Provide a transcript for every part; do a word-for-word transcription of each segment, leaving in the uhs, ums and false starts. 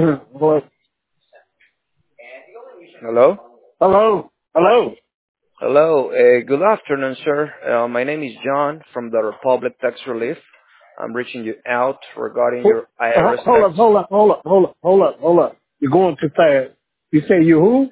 Boy. Hello? Hello. Hello. Hello. Uh, good afternoon, sir. Uh, my name is John from the Republic Tax Relief. I'm reaching you out regarding Ho- your uh, I R S Hold tax. up, hold up, hold up, hold up, hold up, hold up. You're going too fast. You say you who?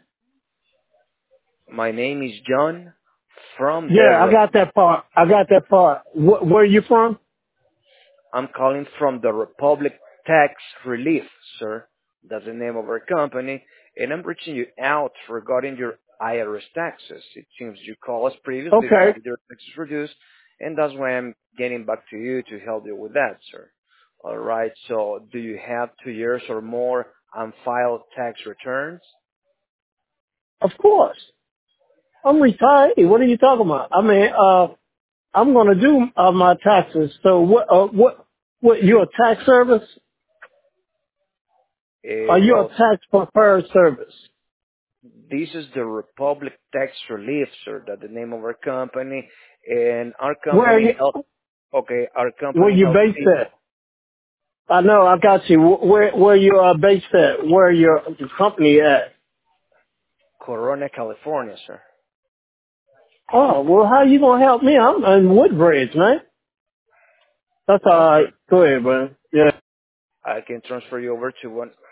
My name is John from the. Yeah, I Re- got that part. I got that part. Wh- where are you from? I'm calling from the Republic Tax Relief, sir. That's the name of our company, and I'm reaching you out regarding your I R S taxes. It seems you called us previously to Okay. get your taxes reduced, and that's why I'm getting back to you to help you with that, sir. All right. So, do you have two years or more unfiled tax returns? Of course. I'm retired. What are you talking about? I mean, uh, I'm going to do uh, my taxes. So what, uh, what, what, you a tax service? Are Uh, you a well, tax prepared service? this is the Republic Tax Relief, sir. That's the name of our company, and our Where, company you, help. Okay, our where company you helps based people. at? I know, I got you. Wh- Where, where you are based at? Where your company at? Corona, California, sir. Oh, well, how you gonna help me? I'm in Woodbridge, man. That's Well, all right. sir, Go ahead, man. Yeah. I can transfer you over to one